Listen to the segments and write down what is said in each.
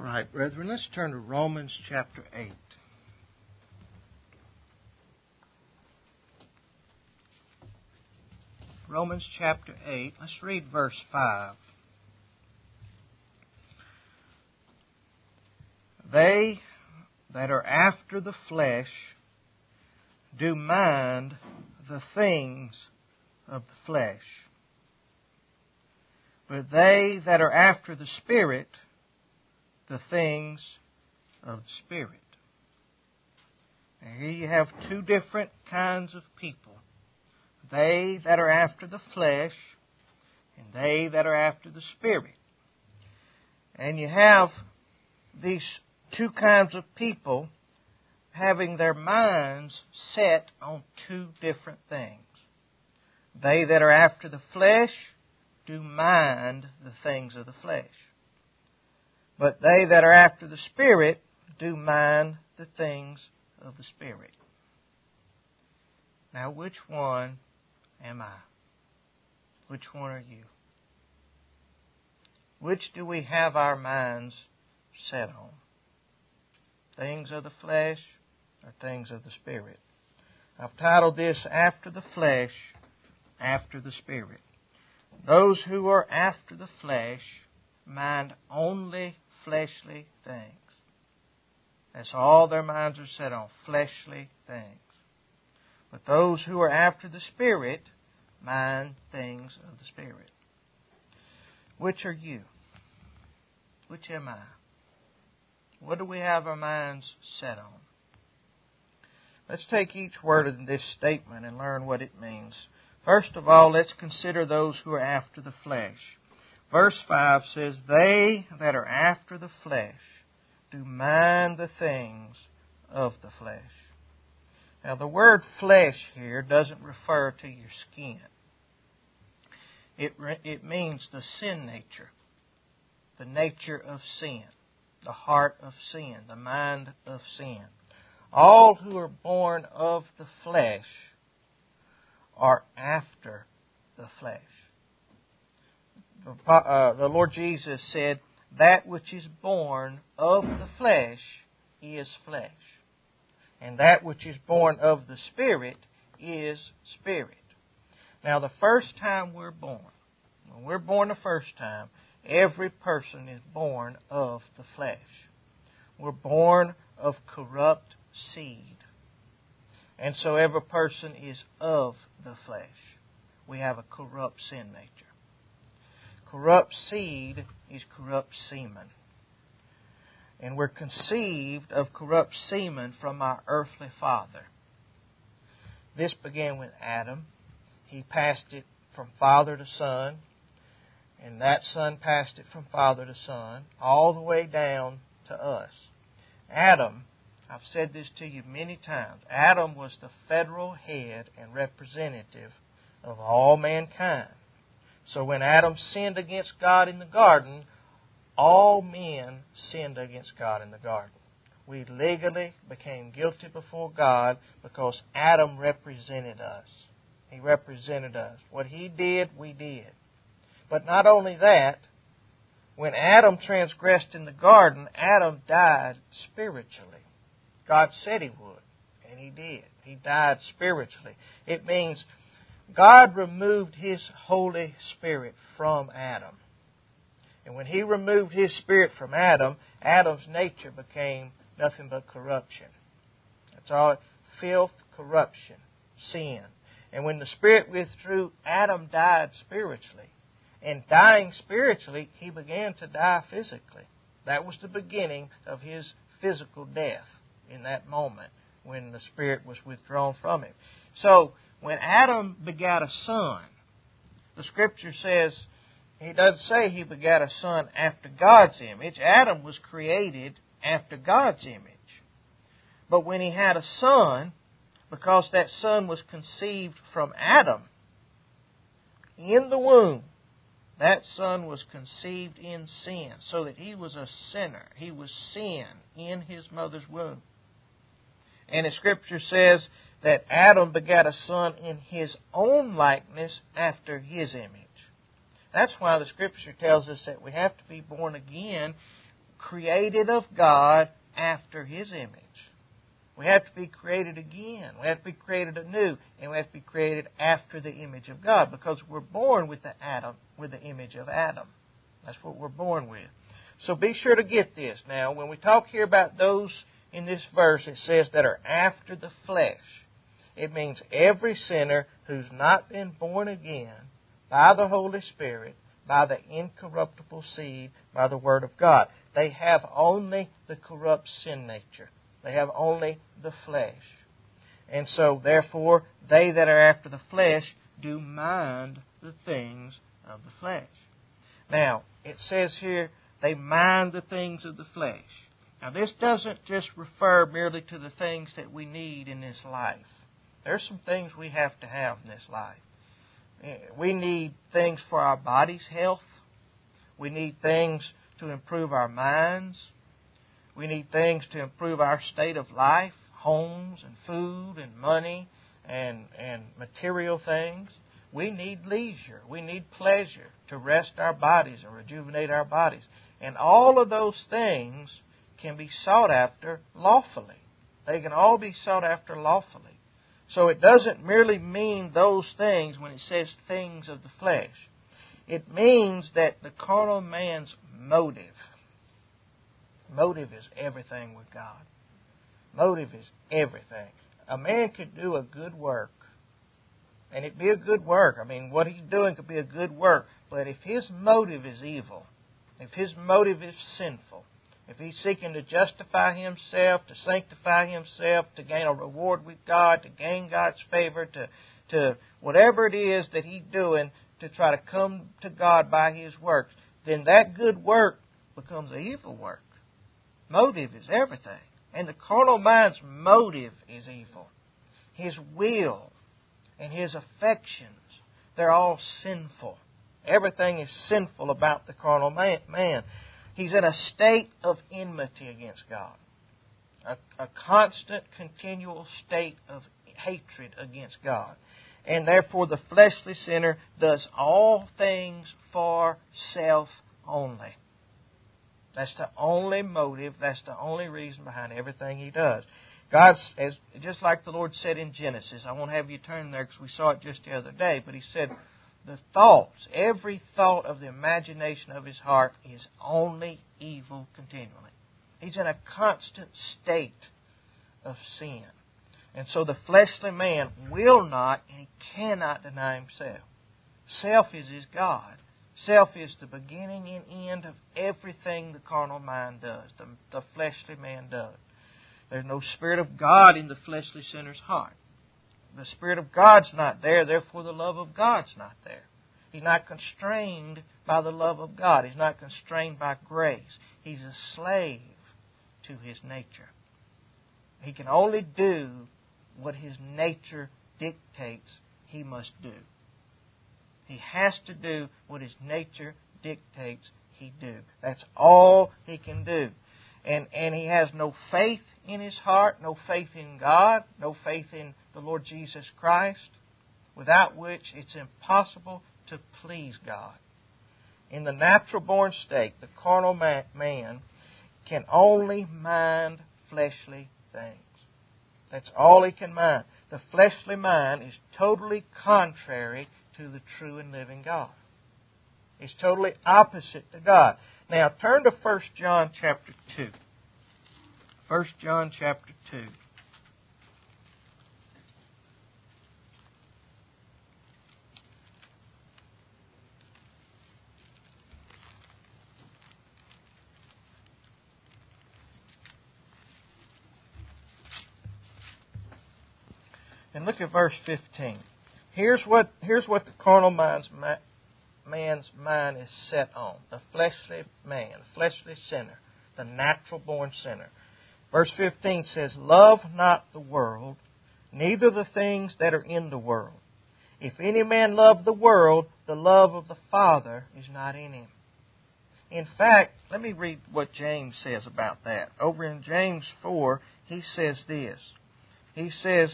right, brethren, let's turn to Romans chapter 8. Romans chapter 8, let's read verse 5. They that are after the flesh do mind the things of the flesh, but they that are after the Spirit, the things of the Spirit. Now here you have two different kinds of people. They that are after the flesh, and they that are after the Spirit. And you have these two kinds of people having their minds set on two different things. They that are after the flesh do mind the things of the flesh. But they that are after the Spirit do mind the things of the Spirit. Now, which one am I? Which one are you? Which do we have our minds set on? Things of the flesh or things of the Spirit? I've titled this, After the Flesh, After the Spirit. Those who are after the flesh mind only fleshly things. That's all their minds are set on, fleshly things. But those who are after the Spirit mind things of the Spirit. Which are you? Which am I? What do we have our minds set on? Let's take each word in this statement and learn what it means. First of all, let's consider those who are after the flesh. Verse 5 says, They that are after the flesh do mind the things of the flesh. Now, the word flesh here doesn't refer to your skin. It means the sin nature, the nature of sin, the heart of sin, the mind of sin. All who are born of the flesh are after the flesh. The Lord Jesus said, That which is born of the flesh is flesh. And that which is born of the Spirit is spirit. Now, the first time we're born, when we're born the first time, every person is born of the flesh. We're born of corrupt seed. And so every person is of the flesh. We have a corrupt sin nature. Corrupt seed is corrupt semen. And we're conceived of corrupt semen from our earthly father. This began with Adam. He passed it from father to son. And that son passed it from father to son, all the way down to us. Adam, I've said this to you many times, Adam was the federal head and representative of all mankind. So when Adam sinned against God in the garden, all men sinned against God in the garden. We legally became guilty before God because Adam represented us. He represented us. What he did, we did. But not only that, when Adam transgressed in the garden, Adam died spiritually. God said He would, and He did. He died spiritually. It means God removed His Holy Spirit from Adam. And when He removed His Spirit from Adam, Adam's nature became nothing but corruption. That's all. Filth, corruption, sin. And when the Spirit withdrew, Adam died spiritually. And dying spiritually, he began to die physically. That was the beginning of his physical death in that moment when the Spirit was withdrawn from him. So, when Adam begat a son, the Scripture says, he doesn't say he begat a son after God's image. Adam was created after God's image. But when he had a son, because that son was conceived from Adam in the womb, that son was conceived in sin, so that he was a sinner. He was sin in his mother's womb. And the Scripture says that Adam begat a son in his own likeness after his image. That's why the Scripture tells us that we have to be born again created of God after His image. We have to be created again. We have to be created anew, and we have to be created after the image of God, because we're born with the image of Adam. That's what we're born with. So be sure to get this. Now, when we talk here about those in this verse, it says that are after the flesh. It means every sinner who's not been born again by the Holy Spirit, by the incorruptible seed, by the Word of God. They have only the corrupt sin nature. They have only the flesh. And so, therefore, they that are after the flesh do mind the things of the flesh. Now, it says here, they mind the things of the flesh. Now, this doesn't just refer merely to the things that we need in this life. There's some things we have to have in this life. We need things for our body's health. We need things to improve our minds. We need things to improve our state of life, homes and food and money and material things. We need leisure. We need pleasure to rest our bodies and rejuvenate our bodies. And all of those things can be sought after lawfully. They can all be sought after lawfully. So it doesn't merely mean those things when it says things of the flesh. It means that the carnal man's motive is everything with God. Motive is everything. A man could do a good work, and it'd be a good work. I mean, what he's doing could be a good work. But if his motive is evil, if his motive is sinful, if he's seeking to justify himself, to sanctify himself, to gain a reward with God, to gain God's favor, to whatever it is that he's doing to try to come to God by his works, then that good work becomes an evil work. Motive is everything. And the carnal mind's motive is evil. His will and his affections, they're all sinful. Everything is sinful about the carnal man. He's in a state of enmity against God. A constant, continual state of hatred against God. And therefore the fleshly sinner does all things for self only. That's the only motive, that's the only reason behind everything he does. God, just like the Lord said in Genesis, I won't have you turn there because we saw it just the other day, but He said, the thoughts, every thought of the imagination of his heart is only evil continually. He's in a constant state of sin. And so the fleshly man will not and he cannot deny himself. Self is his God. Self is the beginning and end of everything the carnal mind does, the fleshly man does. There's no Spirit of God in the fleshly sinner's heart. The Spirit of God's not there, therefore the love of God's not there. He's not constrained by the love of God. He's not constrained by grace. He's a slave to his nature. He can only do what his nature dictates he must do. He has to do what his nature dictates he do. That's all he can do. And he has no faith in his heart, no faith in God, no faith in the Lord Jesus Christ, without which it's impossible to please God. In the natural born state, the carnal man can only mind fleshly things. That's all he can mind. The fleshly mind is totally contrary to the true and living God. It's totally opposite to God. Now turn to 1 John chapter 2. 1 John chapter 2. And look at verse 15. Here's what the carnal man's mind is set on. The fleshly man, fleshly sinner, the natural born sinner. Verse 15 says, "Love not the world, neither the things that are in the world. If any man love the world, the love of the Father is not in him." In fact, let me read what James says about that. Over in James 4, he says this. He says,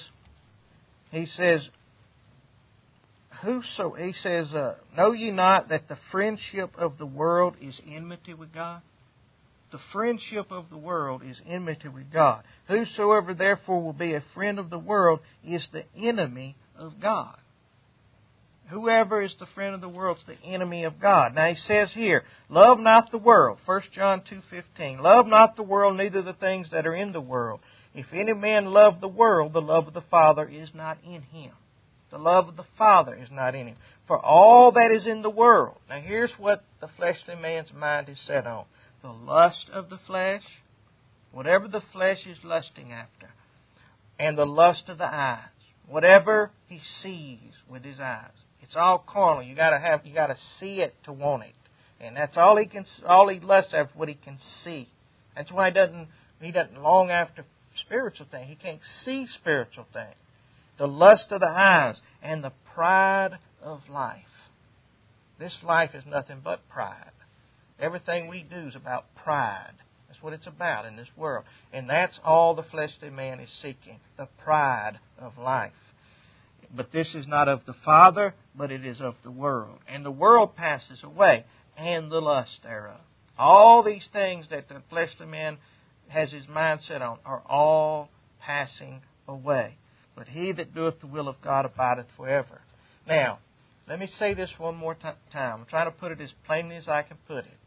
"Know ye not that the friendship of the world is enmity with God?" the friendship of the world is enmity with God. Whosoever therefore will be a friend of the world is the enemy of God. Whoever is the friend of the world is the enemy of God. Now he says here, love not the world. 1 John 2:15. Love not the world, neither the things that are in the world. If any man love the world, the love of the Father is not in him. The love of the Father is not in him. For all that is in the world. Now here's what the fleshly man's mind is set on. The lust of the flesh, whatever the flesh is lusting after, and the lust of the eyes, whatever he sees with his eyes. It's all carnal. You got to see it to want it, and that's all he lusts after, what he can see. That's why he doesn't long after spiritual things. He can't see spiritual things. The lust of the eyes and the pride of life. This life is nothing but pride. Everything we do is about pride. That's what it's about in this world. And that's all the fleshly man is seeking, the pride of life. But this is not of the Father, but it is of the world. And the world passes away, and the lust thereof. All these things that the fleshly man has his mind set on are all passing away. But he that doeth the will of God abideth forever. Now, let me say this one more time. I'm trying to put it as plainly as I can put it.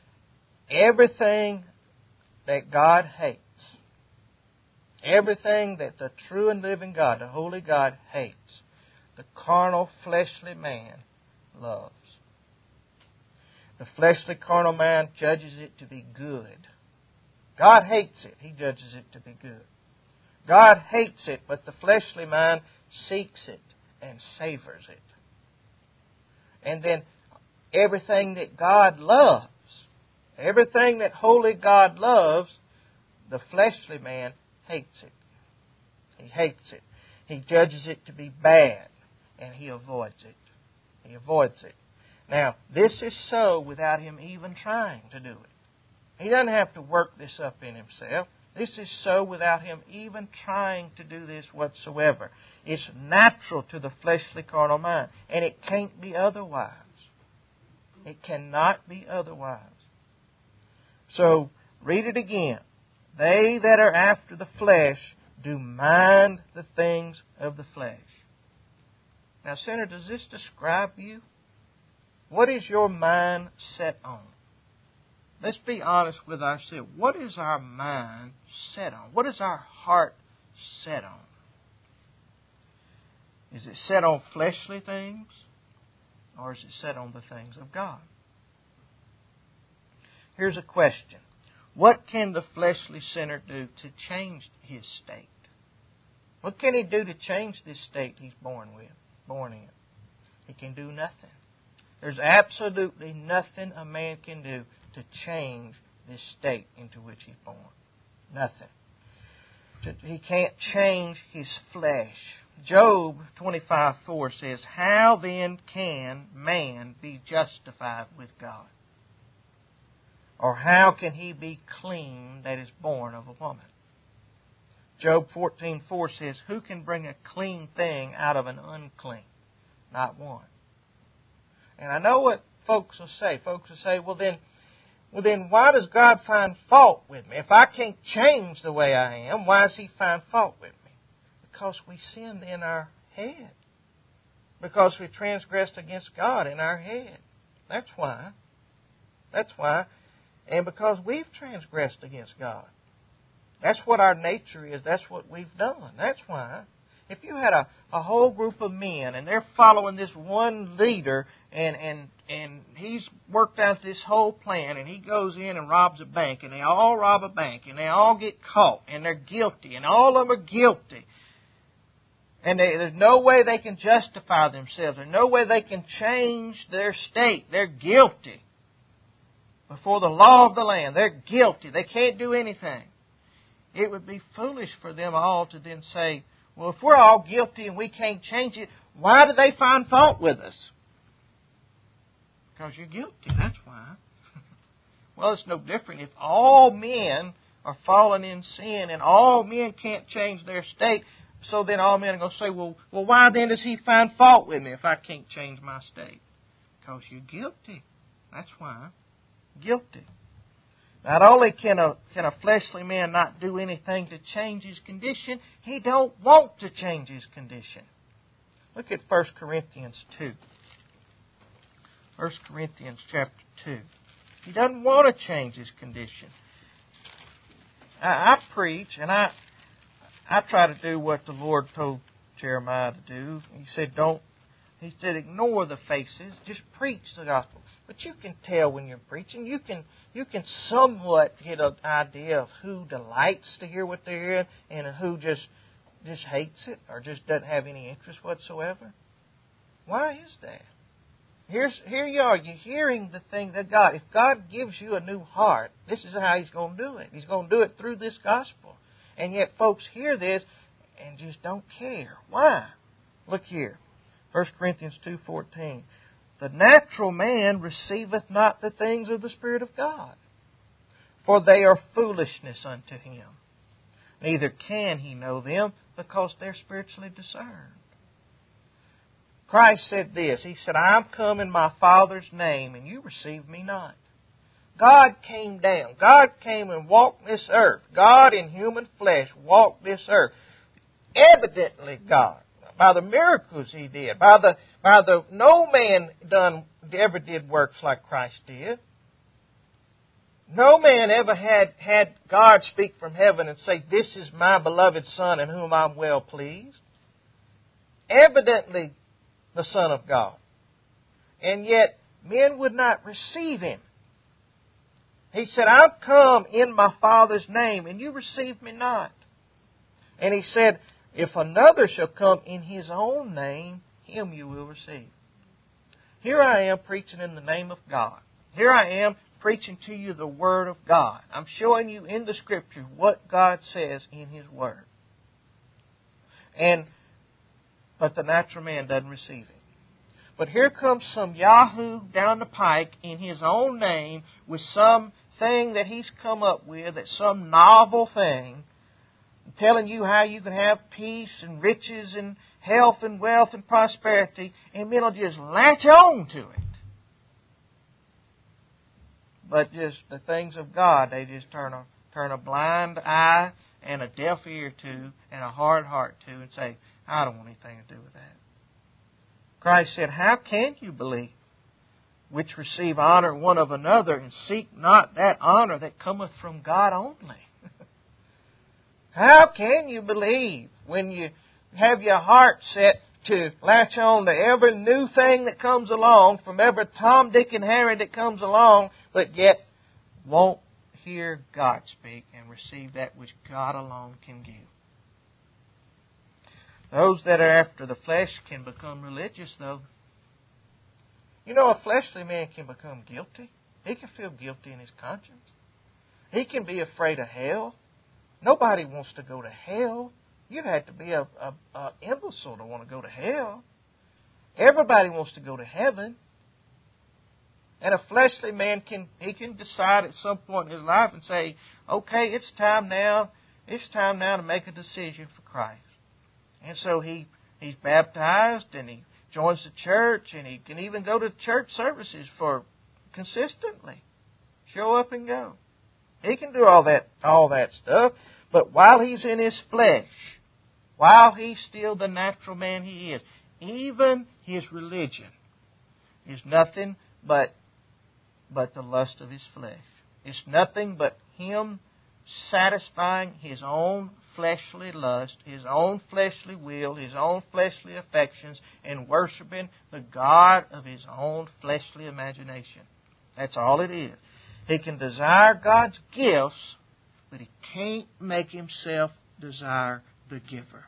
Everything that God hates, everything that the true and living God, the holy God, hates, the carnal, fleshly man loves. The fleshly, carnal man judges it to be good. God hates it. He judges it to be good. God hates it, but the fleshly mind seeks it and savors it. And then everything that God loves, everything that holy God loves, the fleshly man hates it. He hates it. He judges it to be bad, and he avoids it. He avoids it. Now, this is so without him even trying to do it. He doesn't have to work this up in himself. This is so without him even trying to do this whatsoever. It's natural to the fleshly carnal mind, and it can't be otherwise. It cannot be otherwise. So, read it again. They that are after the flesh do mind the things of the flesh. Now, sinner, does this describe you? What is your mind set on? Let's be honest with ourselves. What is our mind set on? What is our heart set on? Is it set on fleshly things? Or is it set on the things of God? Here's a question. What can the fleshly sinner do to change his state? What can he do to change this state he's born in? He can do nothing. There's absolutely nothing a man can do to change this state into which he's born. Nothing. He can't change his flesh. Job 25:4 says, how then can man be justified with God? Or how can he be clean that is born of a woman? Job 14:4 says, who can bring a clean thing out of an unclean? Not one. And I know what folks will say. Folks will say, well then why does God find fault with me? If I can't change the way I am, why does He find fault with me? Because we sinned in our head. Because we transgressed against God in our head. That's why. That's why. And because we've transgressed against God. That's what our nature is. That's what we've done. That's why. If you had a whole group of men and they're following this one leader and he's worked out this whole plan and he goes in and robs a bank and they all rob a bank and they all get caught and they're guilty and all of them are guilty. And there's no way they can justify themselves. There's no way they can change their state. They're guilty. Before the law of the land, they're guilty. They can't do anything. It would be foolish for them all to then say, well, if we're all guilty and we can't change it, why do they find fault with us? Because you're guilty, that's why. Well, it's no different. If all men are fallen in sin and all men can't change their state, so then all men are going to say, well, why then does He find fault with me if I can't change my state? Because you're guilty. That's why. Guilty. Not only can a fleshly man not do anything to change his condition, he don't want to change his condition. Look at 1 Corinthians 2. 1 Corinthians chapter 2. He doesn't want to change his condition. I preach, and I try to do what the Lord told Jeremiah to do. He said, ignore the faces, just preach the gospel. But you can tell when you're preaching. You can somewhat get an idea of who delights to hear what they're hearing and who just hates it or just doesn't have any interest whatsoever. Why is that? Here you are. You're hearing the thing that God. If God gives you a new heart, this is how He's going to do it. He's going to do it through this gospel. And yet folks hear this and just don't care. Why? Look here. 1 Corinthians 2:14. The natural man receiveth not the things of the Spirit of God, for they are foolishness unto him. Neither can he know them, because they're spiritually discerned. Christ said this. He said, I am come in my Father's name, and you receive me not. God came down. God came and walked this earth. God in human flesh walked this earth. Evidently God. By the miracles He did. By the no man ever did works like Christ did. No man ever had God speak from heaven and say, this is my beloved Son in whom I'm well pleased. Evidently the Son of God. And yet men would not receive Him. He said, I've come in my Father's name, and you receive me not. And He said, if another shall come in his own name, him you will receive. Here I am preaching in the name of God. Here I am preaching to you the Word of God. I'm showing you in the Scripture what God says in His Word. But the natural man doesn't receive it. But here comes some yahoo down the pike in his own name with some thing that he's come up with, that's some novel thing, telling you how you can have peace and riches and health and wealth and prosperity, and men will just latch on to it. But just the things of God, they just turn a blind eye and a deaf ear to and a hard heart to and say, I don't want anything to do with that. Christ said, how can you believe, which receive honor one of another, and seek not that honor that cometh from God only? How can you believe when you have your heart set to latch on to every new thing that comes along, from every Tom, Dick, and Harry that comes along, but yet won't hear God speak and receive that which God alone can give? Those that are after the flesh can become religious, though. You know, a fleshly man can become guilty. He can feel guilty in his conscience. He can be afraid of hell. Nobody wants to go to hell. You'd have to be an imbecile to want to go to hell. Everybody wants to go to heaven. And a fleshly man can decide at some point in his life and say, okay, it's time now to make a decision for Christ. And so he's baptized, and he joins the church, and he can even go to church services for consistently. Show up and go. He can do all that stuff, but while he's in his flesh, while he's still the natural man he is, even his religion is nothing but the lust of his flesh. It's nothing but him satisfying his own fleshly lust, his own fleshly will, his own fleshly affections, and worshiping the God of his own fleshly imagination. That's all it is. He can desire God's gifts, but he can't make himself desire the giver.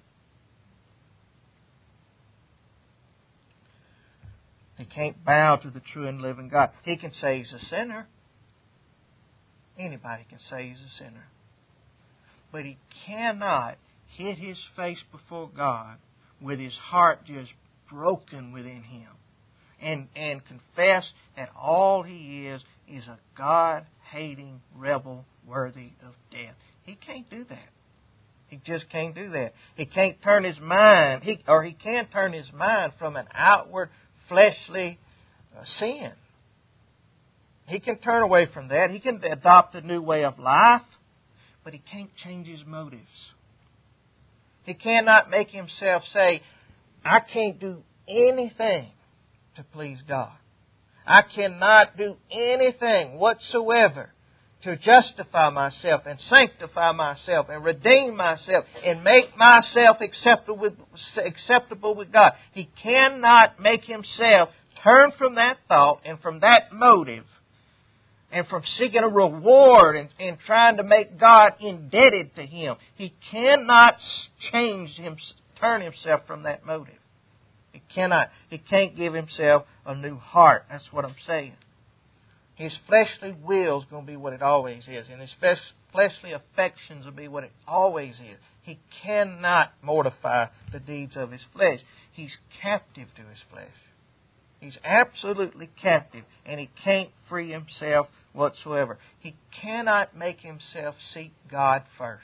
He can't bow to the true and living God. He can say he's a sinner. Anybody can say he's a sinner. But he cannot hit his face before God with his heart just broken within him and confess that all he is a God-hating rebel worthy of death. He can't do that. He just can't do that. He can't turn his mind, he can turn his mind from an outward fleshly sin. He can turn away from that. He can adopt a new way of life, but he can't change his motives. He cannot make himself say, I can't do anything to please God. I cannot do anything whatsoever to justify myself and sanctify myself and redeem myself and make myself acceptable with God. He cannot make himself turn from that thought and from that motive and from seeking a reward and trying to make God indebted to him. He cannot turn himself from that motive. He cannot. He can't give himself a new heart. That's what I'm saying. His fleshly will is going to be what it always is. And his fleshly affections will be what it always is. He cannot mortify the deeds of his flesh. He's captive to his flesh. He's absolutely captive. And he can't free himself whatsoever. He cannot make himself seek God first.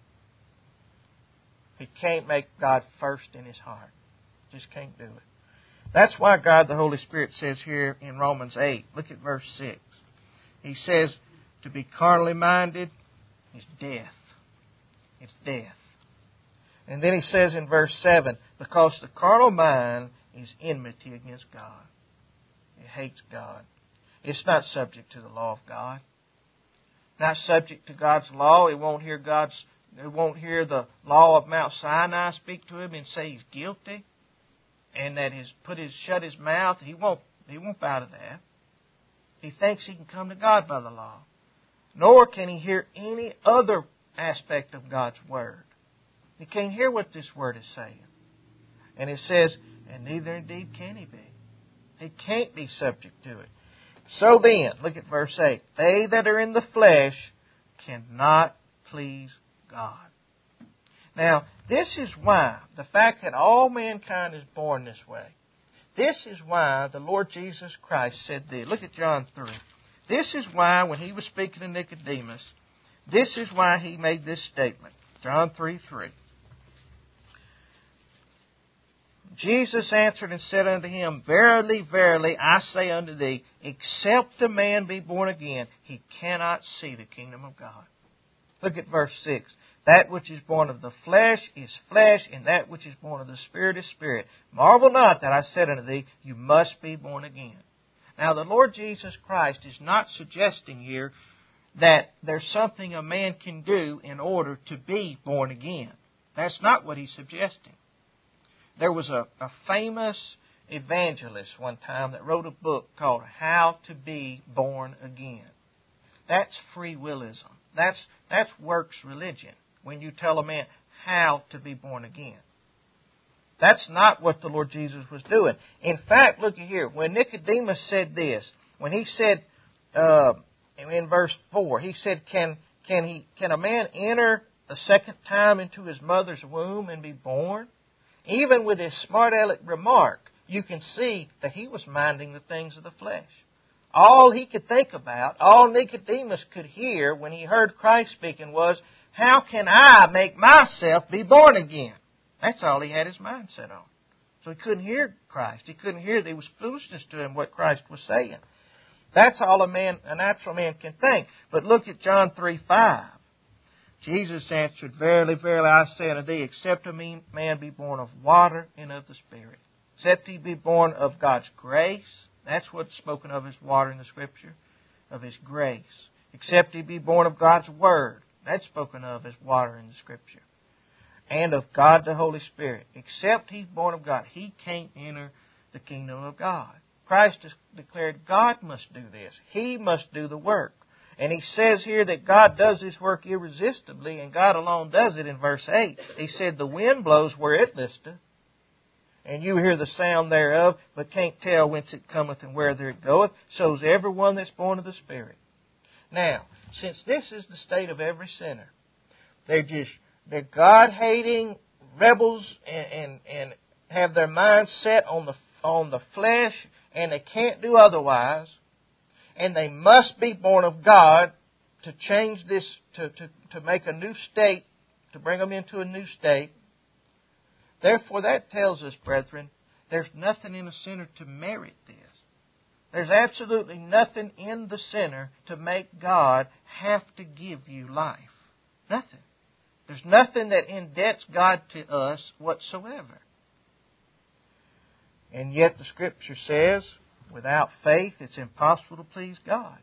He can't make God first in his heart. Just can't do it. That's why God the Holy Spirit says here in Romans 8, look at verse 6. He says, to be carnally minded is death. It's death. And then he says in verse 7, because the carnal mind is enmity against God. It hates God. It's not subject to the law of God. Not subject to God's law. It won't hear the law of Mount Sinai speak to him and say he's guilty. And that shut his mouth. He won't bow to that. He thinks he can come to God by the law. Nor can he hear any other aspect of God's Word. He can't hear what this Word is saying. And it says, and neither indeed can he be. He can't be subject to it. So then, look at verse 8. They that are in the flesh cannot please God. Now, this is why, the fact that all mankind is born this way, this is why the Lord Jesus Christ said this. Look at John 3. This is why, when he was speaking to Nicodemus, this is why he made this statement. John 3:3. Jesus answered and said unto him, verily, verily, I say unto thee, except a man be born again, he cannot see the kingdom of God. Look at verse 6. That which is born of the flesh is flesh, and that which is born of the Spirit is spirit. Marvel not that I said unto thee, you must be born again. Now, the Lord Jesus Christ is not suggesting here that there's something a man can do in order to be born again. That's not what he's suggesting. There was a famous evangelist one time that wrote a book called How to Be Born Again. That's free willism. That's works religion. When you tell a man how to be born again. That's not what the Lord Jesus was doing. In fact, look at here. When Nicodemus said this, when he said in verse 4, he said, Can a man enter a second time into his mother's womb and be born? Even with his smart aleck remark, you can see that he was minding the things of the flesh. All he could think about, all Nicodemus could hear when he heard Christ speaking was, how can I make myself be born again? That's all he had his mind set on. So he couldn't hear Christ. He couldn't hear that it was foolishness to him what Christ was saying. That's all a natural man can think. But look at John 3:5. Jesus answered, verily, verily, I say unto thee, except a man be born of water and of the Spirit, except he be born of God's grace, that's what's spoken of as water in the Scripture, of His grace, except he be born of God's Word, that's spoken of as water in the Scripture, and of God the Holy Spirit. Except he's born of God, he can't enter the kingdom of God. Christ has declared God must do this. He must do the work. And he says here that God does this work irresistibly, and God alone does it in verse 8. He said, the wind blows where it listeth, and you hear the sound thereof, but can't tell whence it cometh and whither it goeth. So is everyone that's born of the Spirit. Now, since this is the state of every sinner, they're God-hating rebels and have their minds set on the flesh, and they can't do otherwise. And they must be born of God to change this, to make a new state, to bring them into a new state. Therefore, that tells us, brethren, there's nothing in a sinner to merit this. There's absolutely nothing in the sinner to make God have to give you life. Nothing. There's nothing that indebts God to us whatsoever. And yet the Scripture says, without faith it's impossible to please God.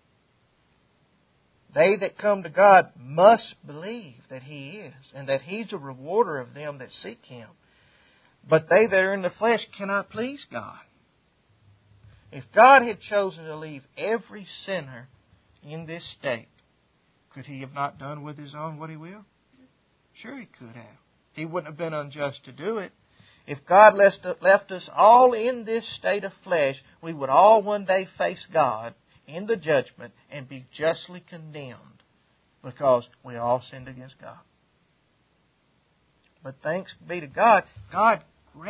They that come to God must believe that He is, and that He's a rewarder of them that seek Him. But they that are in the flesh cannot please God. If God had chosen to leave every sinner in this state, could He have not done with His own what He will? Sure He could have. He wouldn't have been unjust to do it. If God left us all in this state of flesh, we would all one day face God in the judgment and be justly condemned because we all sinned against God. But thanks be to God, God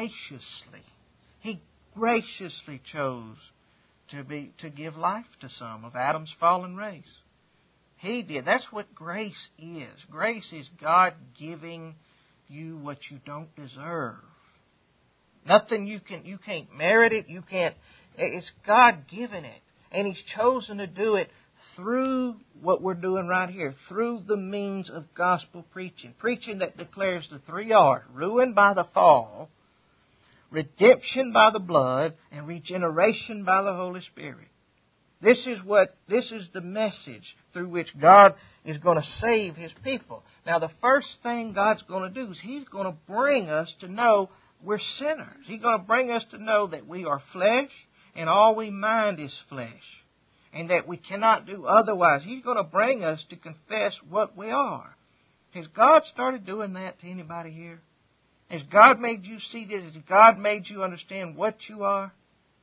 He graciously chose to give life to some of Adam's fallen race. He did. That's what grace is. Grace is God giving you what you don't deserve. Nothing you can't merit it. It's God giving it. And He's chosen to do it through what we're doing right here, through the means of gospel preaching. Preaching that declares the 3 R's: ruin by the fall, redemption by the blood, and regeneration by the Holy Spirit. This is the message through which God is going to save His people. Now, the first thing God's going to do is He's going to bring us to know we're sinners. He's going to bring us to know that we are flesh and all we mind is flesh, and that we cannot do otherwise. He's going to bring us to confess what we are. Has God started doing that to anybody here? Has God made you see this? Has God made you understand what you are?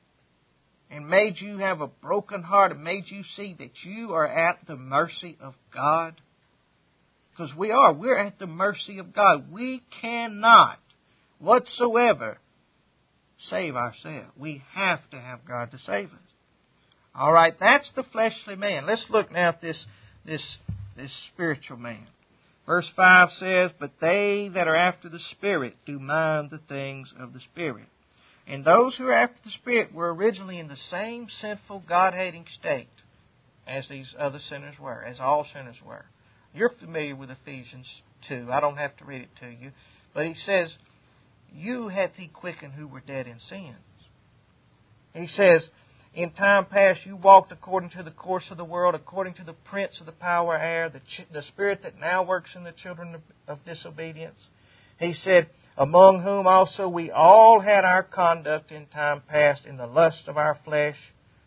And made you have a broken heart and made you see that you are at the mercy of God? Because we are. We're at the mercy of God. We cannot whatsoever save ourselves. We have to have God to save us. All right, that's the fleshly man. Let's look now at this spiritual man. Verse 5 says, "But they that are after the Spirit do mind the things of the Spirit." And those who are after the Spirit were originally in the same sinful, God-hating state as these other sinners were, as all sinners were. You're familiar with Ephesians 2. I don't have to read it to you. But he says, "You hath He quickened who were dead in sins." He says, "In time past you walked according to the course of the world, according to the prince of the power of air, the spirit that now works in the children of disobedience." He said, "Among whom also we all had our conduct in time past in the lust of our flesh,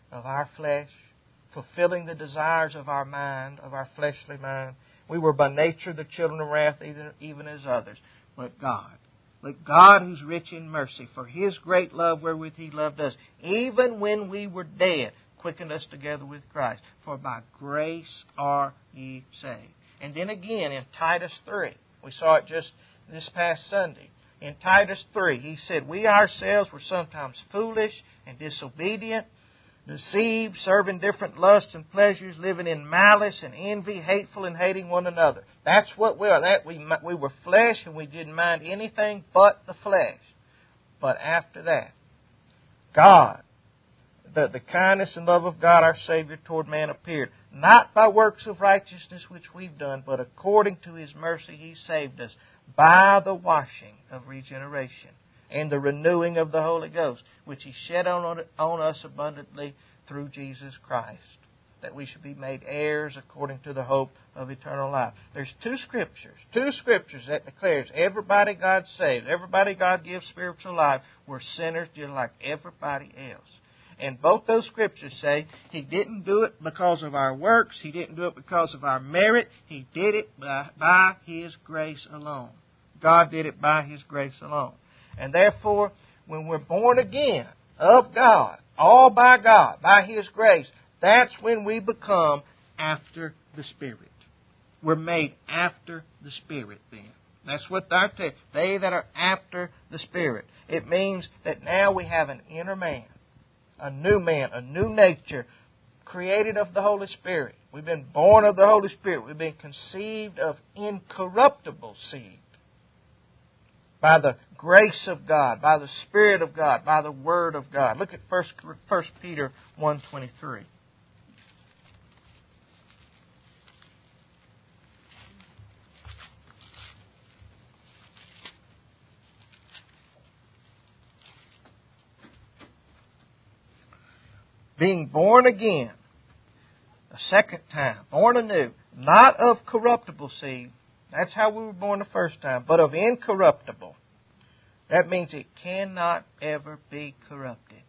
fulfilling the desires of our mind, of our fleshly mind. We were by nature the children of wrath, even as others. But God, who's rich in mercy, for His great love wherewith He loved us, even when we were dead, quickened us together with Christ. For by grace are ye saved." And then again in Titus 3, we saw it just this past Sunday. In Titus 3, he said, "We ourselves were sometimes foolish and disobedient, deceived, serving different lusts and pleasures, living in malice and envy, hateful and hating one another." That's what we are. We were flesh and we didn't mind anything but the flesh. But after that, God, the kindness and love of God our Savior toward man appeared, not by works of righteousness which we've done, but according to His mercy He saved us, by the washing of regeneration and the renewing of the Holy Ghost, which He shed on us abundantly through Jesus Christ, that we should be made heirs according to the hope of eternal life. There's two scriptures that declares everybody God saves, everybody God gives spiritual life, we're sinners just like everybody else. And both those scriptures say He didn't do it because of our works. He didn't do it because of our merit. He did it by His grace alone. God did it by His grace alone. And therefore, when we're born again of God, all by God, by His grace, that's when we become after the Spirit. We're made after the Spirit then. That's what our text, they that are after the Spirit. It means that now we have an inner man, a new nature, created of the Holy Spirit. We've been born of the Holy Spirit. We've been conceived of incorruptible seed. by the grace of God, by the Spirit of God, by the Word of God. Look at 1 Peter 1:23. Being born again, a second time, born anew, not of corruptible seed. That's how we were born the first time, but of incorruptible. That means it cannot ever be corrupted.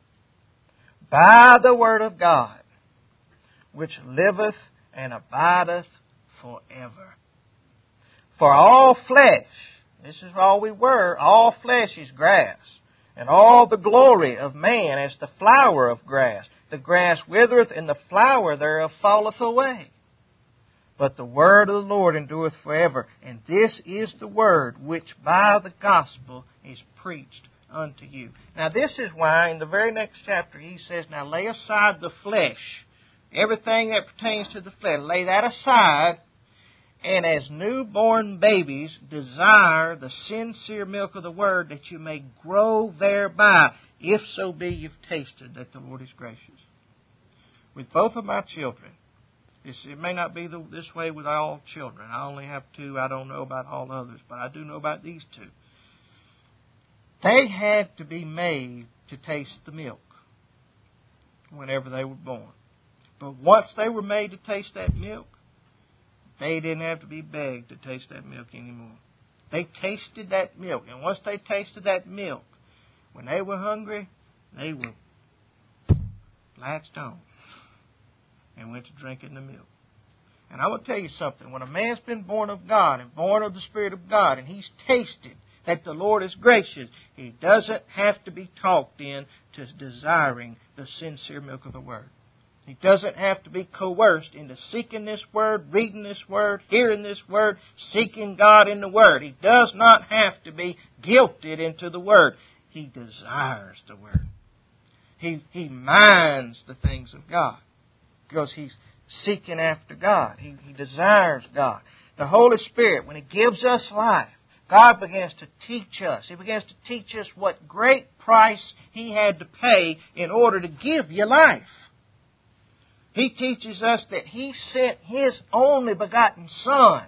By the Word of God, which liveth and abideth forever. For all flesh, this is all we were, all flesh is grass, and all the glory of man as the flower of grass. The grass withereth, and the flower thereof falleth away. But the word of the Lord endureth forever. And this is the word which by the gospel is preached unto you. Now this is why in the very next chapter he says, now lay aside the flesh. Everything that pertains to the flesh, lay that aside. And as newborn babies, desire the sincere milk of the word, that you may grow thereby, if so be you've tasted that the Lord is gracious. With both of my children, it may not be this way with all children. I only have two. I don't know about all others, but I do know about these two. They had to be made to taste the milk whenever they were born. But once they were made to taste that milk, they didn't have to be begged to taste that milk anymore. They tasted that milk. And once they tasted that milk, when they were hungry, they were latched on and went to drinking the milk. And I will tell you something. When a man's been born of God and born of the Spirit of God, and he's tasted that the Lord is gracious, he doesn't have to be talked into desiring the sincere milk of the Word. He doesn't have to be coerced into seeking this Word, reading this Word, hearing this Word, seeking God in the Word. He does not have to be guilted into the Word. He desires the Word. He minds the things of God because he's seeking after God. He desires God. The Holy Spirit, when He gives us life, God begins to teach us. He begins to teach us what great price He had to pay in order to give you life. He teaches us that He sent His only begotten Son.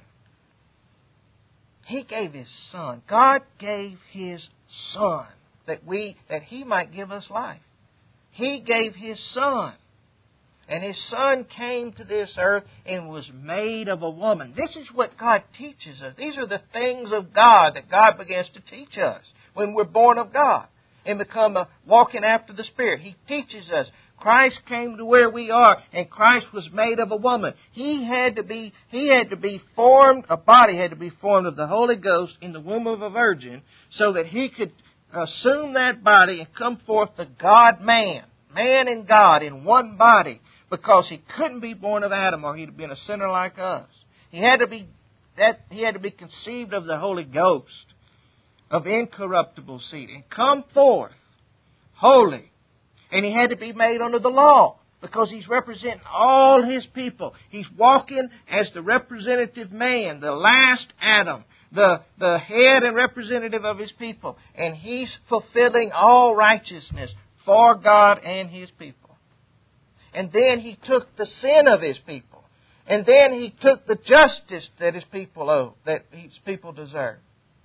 He gave His Son. God gave His Son that He might give us life. He gave His Son. And His Son came to this earth and was made of a woman. This is what God teaches us. These are the things of God that God begins to teach us when we're born of God and become walking after the Spirit. He teaches us. Christ came to where we are, and Christ was made of a woman. He had to be formed, a body had to be formed of the Holy Ghost in the womb of a virgin so that He could assume that body and come forth the God-man, man and God in one body, because He couldn't be born of Adam or He'd have been a sinner like us. He had to be conceived of the Holy Ghost, of incorruptible seed, and come forth holy. And He had to be made under the law because He's representing all His people. He's walking as the representative man, the last Adam, the head and representative of His people. And He's fulfilling all righteousness for God and His people. And then He took the sin of His people. And then He took the justice that His people owe, that His people deserve.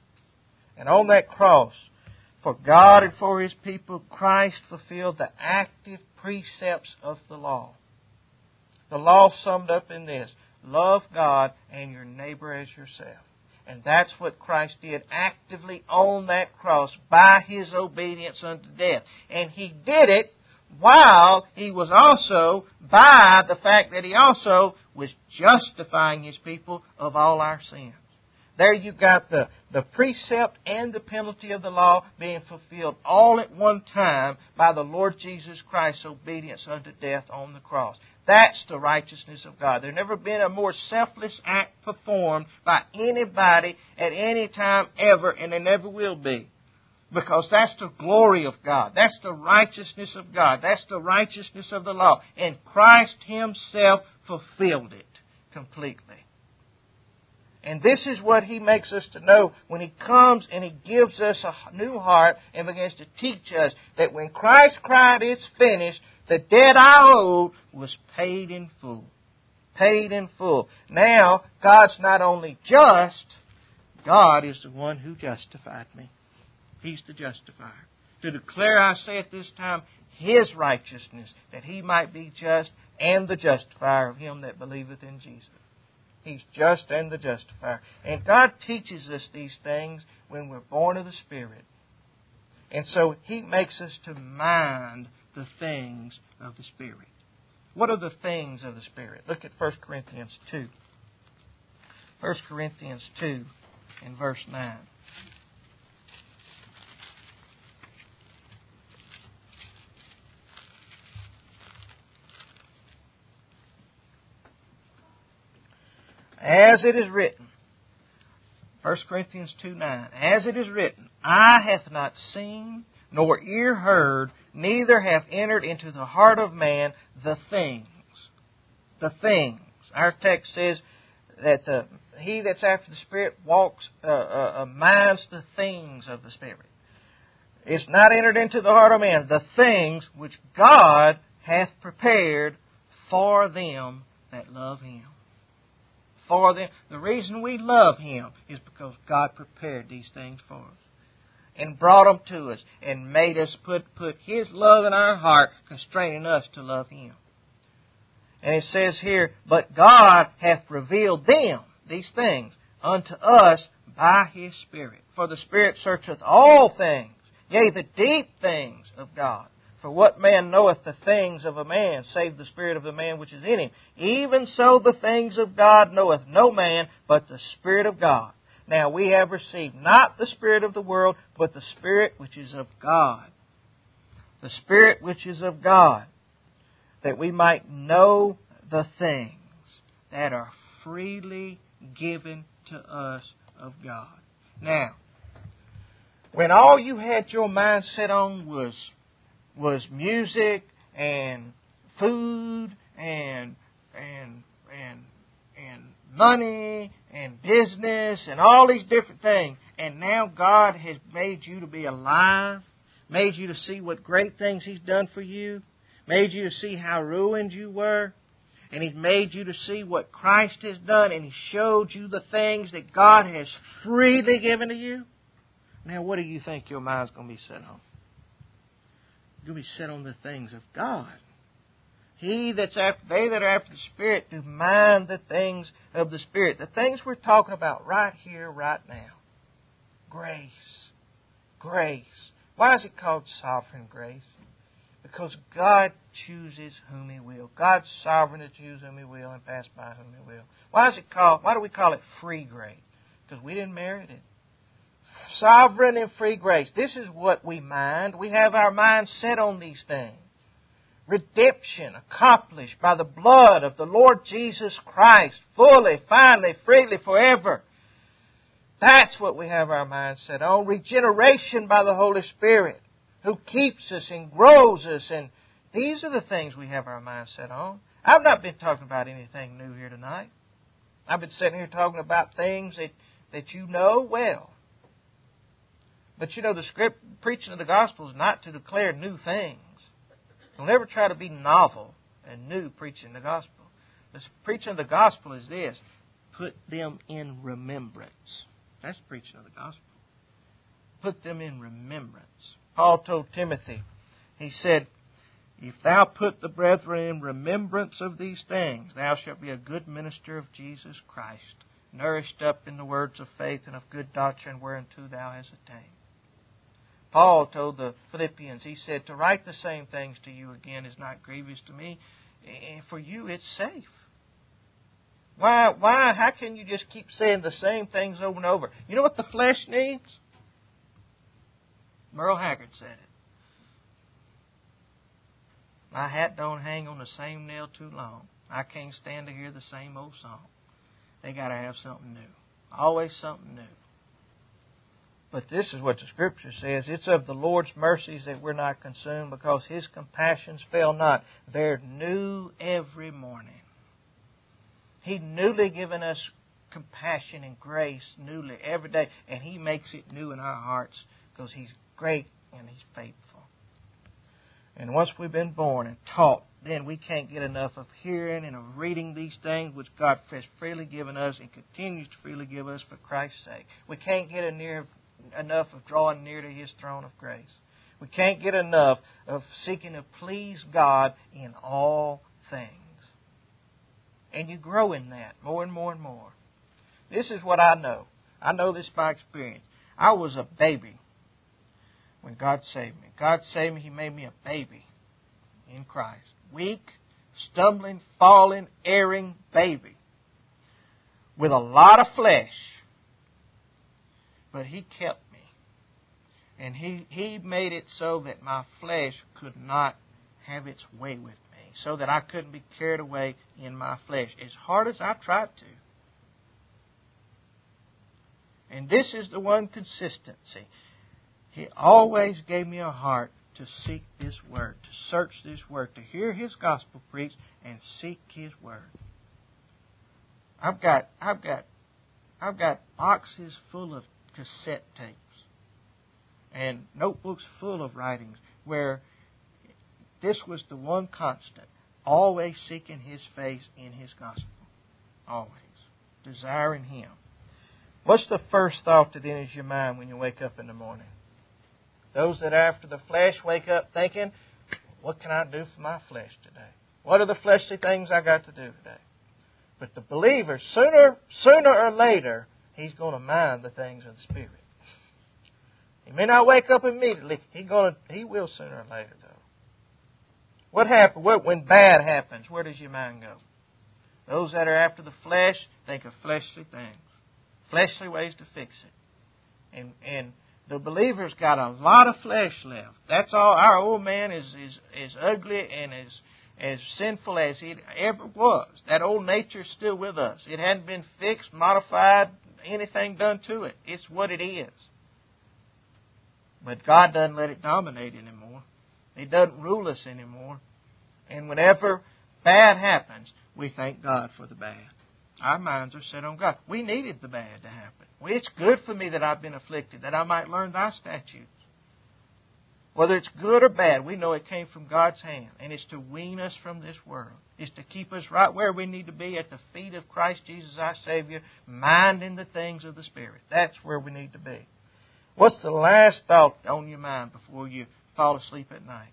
And on that cross, for God and for His people, Christ fulfilled the active precepts of the law. The law summed up in this: love God and your neighbor as yourself. And that's what Christ did actively on that cross by His obedience unto death. And He did it while He was also, by the fact that He also was justifying His people of all our sins. There you've got the precept and the penalty of the law being fulfilled all at one time by the Lord Jesus Christ's obedience unto death on the cross. That's the righteousness of God. There's never been a more selfless act performed by anybody at any time ever, and there never will be. Because that's the glory of God. That's the righteousness of God. That's the righteousness of the law. And Christ Himself fulfilled it completely. And this is what He makes us to know when He comes and He gives us a new heart and begins to teach us that when Christ cried, "It's finished," the debt I owed was paid in full. Paid in full. Now, God's not only just, God is the one who justified me. He's the justifier. To declare, I say at this time, His righteousness, that He might be just and the justifier of him that believeth in Jesus. He's just and the justifier. And God teaches us these things when we're born of the Spirit. And so He makes us to mind the things of the Spirit. What are the things of the Spirit? Look at 1 Corinthians 2. 1 Corinthians 2 and verse 9. As it is written, 1 Corinthians 2:9, as it is written, eye hath not seen, nor ear heard, neither have entered into the heart of man the things. The things. Our text says that he that's after the Spirit minds the things of the Spirit. It's not entered into the heart of man, the things which God hath prepared for them that love Him. For them. The reason we love Him is because God prepared these things for us and brought them to us and made us put His love in our heart, constraining us to love Him. And it says here, but God hath revealed them, these things, unto us by His Spirit. For the Spirit searcheth all things, yea, the deep things of God. For what man knoweth the things of a man, save the spirit of the man which is in him? Even so the things of God knoweth no man, but the Spirit of God. Now we have received not the spirit of the world, but the Spirit which is of God. The Spirit which is of God, that we might know the things that are freely given to us of God. Now, when all you had your mind set on was music and food and money and business and all these different things. And now God has made you to be alive, made you to see what great things He's done for you, made you to see how ruined you were, and He's made you to see what Christ has done, and He showed you the things that God has freely given to you. Now what do you think your mind's going to be set on? You'll be set on the things of God. They that are after the Spirit do mind the things of the Spirit. The things we're talking about right here, right now. Grace. Grace. Why is it called sovereign grace? Because God chooses whom He will. God's sovereign to choose whom He will and pass by whom He will. Why do we call it free grace? Because we didn't merit it. Sovereign and free grace. This is what we mind. We have our minds set on these things. Redemption accomplished by the blood of the Lord Jesus Christ, fully, finally, freely, forever. That's what we have our minds set on. Regeneration by the Holy Spirit, who keeps us and grows us. And these are the things we have our minds set on. I've not been talking about anything new here tonight. I've been sitting here talking about things that you know well. But you know, preaching of the gospel is not to declare new things. Don't ever try to be novel and new preaching the gospel. The preaching of the gospel is this: put them in remembrance. That's preaching of the gospel. Put them in remembrance. Paul told Timothy, he said, if thou put the brethren in remembrance of these things, thou shalt be a good minister of Jesus Christ, nourished up in the words of faith and of good doctrine whereunto thou hast attained. Paul told the Philippians, he said, to write the same things to you again is not grievous to me. And for you, it's safe. Why? How can you just keep saying the same things over and over? You know what the flesh needs? Merle Haggard said it. My hat don't hang on the same nail too long. I can't stand to hear the same old song. They got to have something new. Always something new. But this is what the Scripture says. It's of the Lord's mercies that we're not consumed, because His compassions fail not. They're new every morning. He's newly given us compassion and grace newly every day. And He makes it new in our hearts because He's great and He's faithful. And once we've been born and taught, then we can't get enough of hearing and of reading these things which God has freely given us and continues to freely give us for Christ's sake. We can't get enough of drawing near to His throne of grace. We can't get enough of seeking to please God in all things. And you grow in that more and more and more. This is what I know. I know this by experience. I was a baby when God saved me. God saved me. He made me a baby in Christ. Weak, stumbling, falling, erring baby with a lot of flesh. But He kept me. And He made it so that my flesh could not have its way with me, so that I couldn't be carried away in my flesh, as hard as I tried to. And this is the one consistency. He always gave me a heart to seek this Word, to search this Word, to hear His gospel preached and seek His Word. I've got boxes full of cassette tapes and notebooks full of writings where this was the one constant, always seeking His face in His gospel. Always. Desiring Him. What's the first thought that enters your mind when you wake up in the morning? Those that are after the flesh wake up thinking, what can I do for my flesh today? What are the fleshly things I got to do today? But the believer, sooner or later, he's going to mind the things of the Spirit. He may not wake up immediately. He will sooner or later, though. What happens when bad happens? Where does your mind go? Those that are after the flesh think of fleshly things, fleshly ways to fix it. And the believer's got a lot of flesh left. That's all. Our old man is ugly and as sinful as he ever was. That old nature is still with us. It hadn't been fixed, modified, anything done to it. It's what it is. But God doesn't let it dominate anymore. He doesn't rule us anymore. And whenever bad happens, we thank God for the bad. Our minds are set on God. We needed the bad to happen. Well, it's good for me that I've been afflicted, that I might learn Thy statutes. Whether it's good or bad, we know it came from God's hand. And it's to wean us from this world. It's to keep us right where we need to be, at the feet of Christ Jesus our Savior, minding the things of the Spirit. That's where we need to be. What's the last thought on your mind before you fall asleep at night?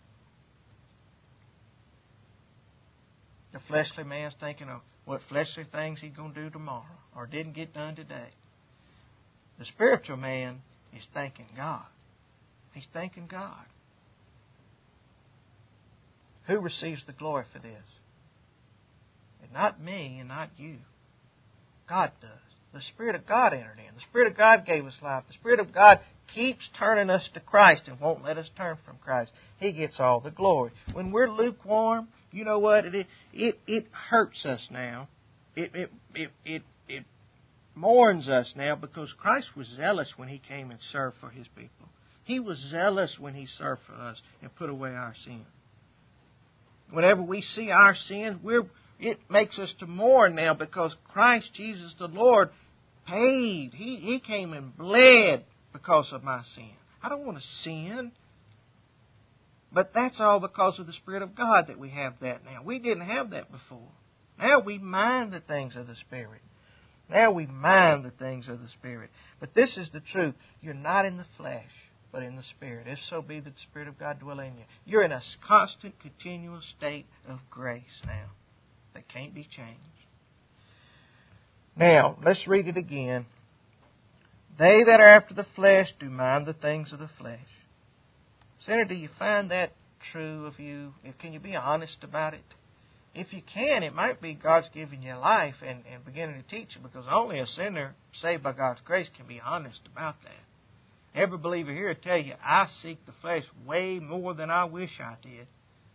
The fleshly man's thinking of what fleshly things he's going to do tomorrow or didn't get done today. The spiritual man is thanking God. He's thanking God. Who receives the glory for this? And not me and not you. God does. The Spirit of God entered in. The Spirit of God gave us life. The Spirit of God keeps turning us to Christ and won't let us turn from Christ. He gets all the glory. When we're lukewarm, you know what? It hurts us now. It mourns us now because Christ was zealous when He came and served for His people. He was zealous when He served for us and put away our sin. Whenever we see our sins, it makes us to mourn now because Christ Jesus the Lord paid. He came and bled because of my sin. I don't want to sin. But that's all because of the Spirit of God that we have that now. We didn't have that before. Now we mind the things of the Spirit. Now we mind the things of the Spirit. But this is the truth. You're not in the flesh, but in the Spirit. If so be that the Spirit of God dwell in you. You're in a constant, continual state of grace now that can't be changed. Now, let's read it again. They that are after the flesh do mind the things of the flesh. Sinner, do you find that true of you? Can you be honest about it? If you can, it might be God's giving you life and beginning to teach you, because only a sinner saved by God's grace can be honest about that. Every believer here will tell you, I seek the flesh way more than I wish I did.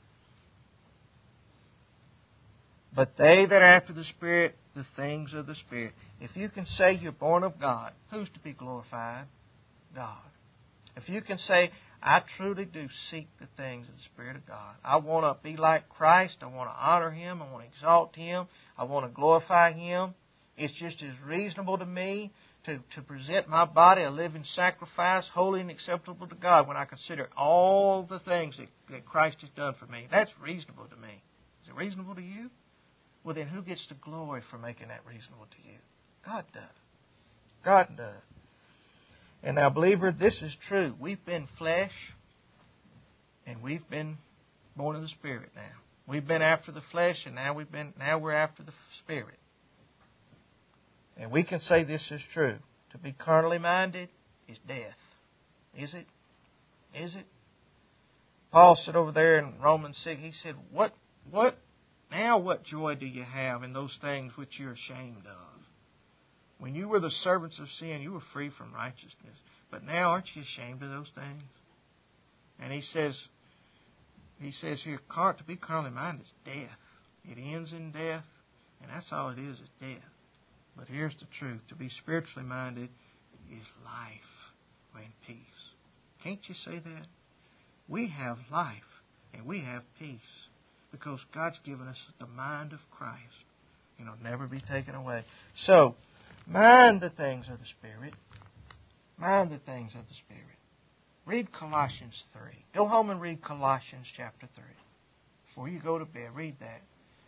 But they that are after the Spirit, the things of the Spirit. If you can say you're born of God, who's to be glorified? God. If you can say, I truly do seek the things of the Spirit of God. I want to be like Christ. I want to honor Him. I want to exalt Him. I want to glorify Him. It's just as reasonable to me to present my body a living sacrifice, holy and acceptable to God, when I consider all the things that Christ has done for me. That's reasonable to me. Is it reasonable to you? Well, then who gets the glory for making that reasonable to you? God does. God does. And now, believer, this is true. We've been flesh, and we've been born of the Spirit now. We've been after the flesh, and now we're after the Spirit. And we can say this is true. To be carnally minded is death. Is it? Is it? Paul said over there in Romans 6, he said, What joy do you have in those things which you're ashamed of? When you were the servants of sin, you were free from righteousness. But now aren't you ashamed of those things? And he says here, to be carnally minded is death. It ends in death, and that's all it is death. But here's the truth. To be spiritually minded is life and peace. Can't you say that? We have life and we have peace because God's given us the mind of Christ. And it'll never be taken away. So, mind the things of the Spirit. Mind the things of the Spirit. Read Colossians 3. Go home and read Colossians chapter 3. Before you go to bed, read that.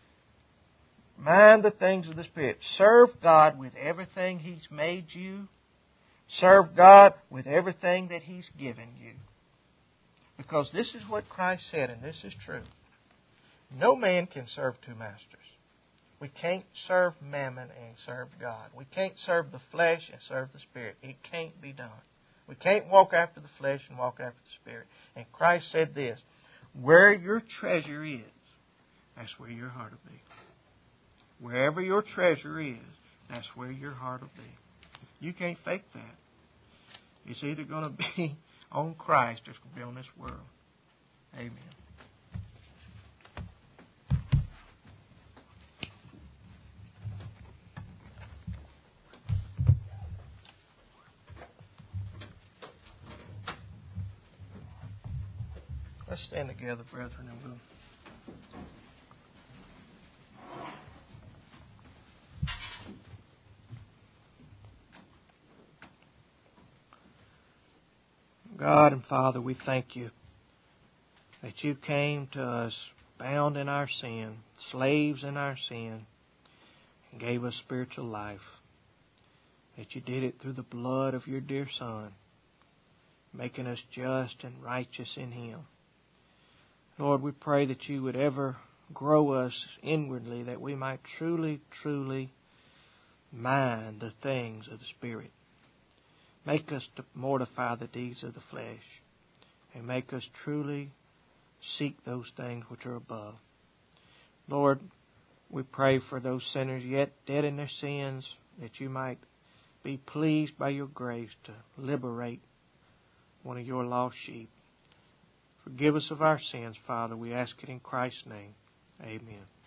Mind the things of the Spirit. Serve God with everything He's made you. Serve God with everything that He's given you. Because this is what Christ said, and this is true. No man can serve two masters. We can't serve mammon and serve God. We can't serve the flesh and serve the Spirit. It can't be done. We can't walk after the flesh and walk after the Spirit. And Christ said this, where your treasure is, that's where your heart will be. Wherever your treasure is, that's where your heart will be. You can't fake that. It's either going to be on Christ or it's going to be on this world. Amen. Let's stand together, brethren, and we'll... God and Father, we thank You that You came to us bound in our sin, slaves in our sin, and gave us spiritual life. That You did it through the blood of Your dear Son, making us just and righteous in Him. Lord, we pray that You would ever grow us inwardly, that we might truly, truly mind the things of the Spirit. Make us to mortify the deeds of the flesh, and make us truly seek those things which are above. Lord, we pray for those sinners yet dead in their sins, that You might be pleased by Your grace to liberate one of Your lost sheep. Forgive us of our sins, Father. We ask it in Christ's name. Amen.